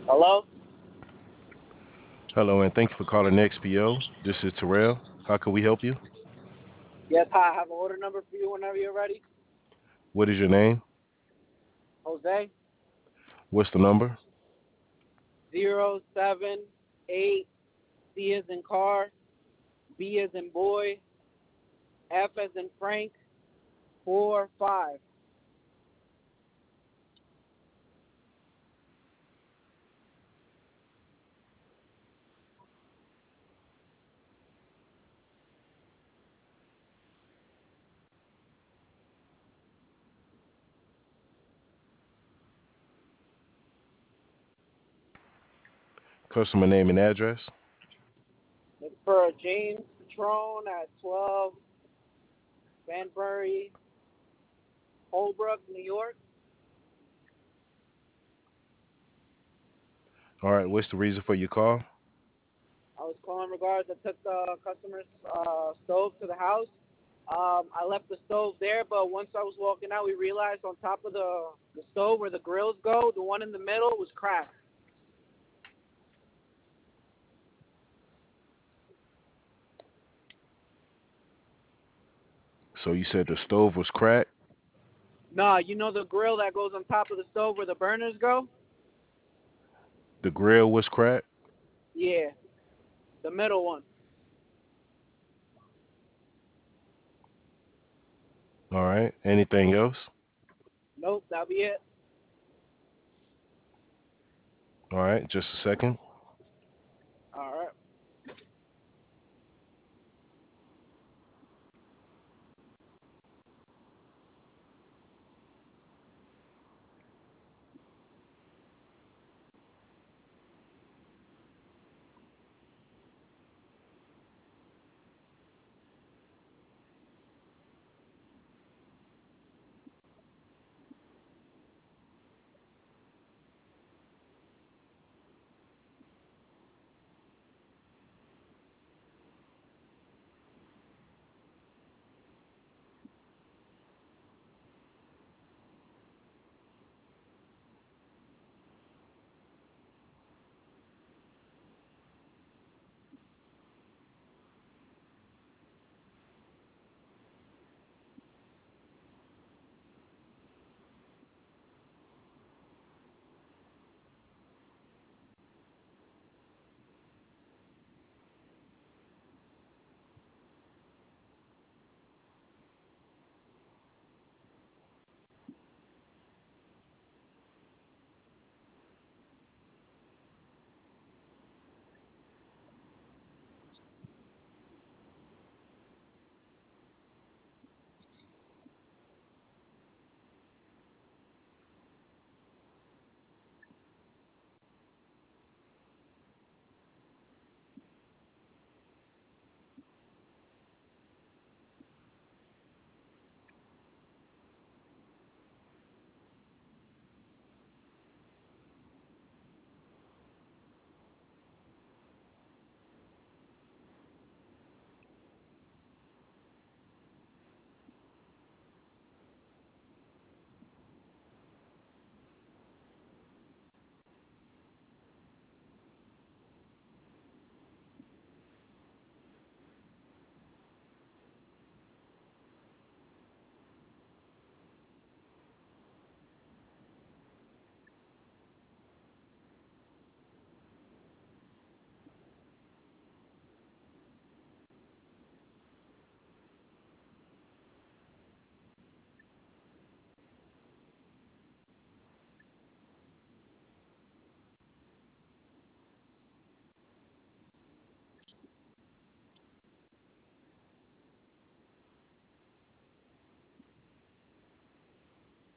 Hello? Hello, and thank you for calling XPO. This is Terrell. How can we help you? Yes, hi. I have an order number for you whenever you're ready. What is your name? Jose, What's the number? 078, C as in car, B as in boy, F as in Frank, 45. Customer name and address. It's for James Patron at 12 Banbury, Holbrook, New York. All right, what's the reason for your call? I was calling regards. I took the customer's stove to the house. I left the stove there, but once I was walking out, we realized on top of the stove where the grills go, the one in the middle was cracked. So you said the stove was cracked, Nah, you know the grill that goes on top of the stove where the burners go? the grill was cracked. Yeah, the middle one. All right, anything else? Nope, that'll be it. All right, just a second.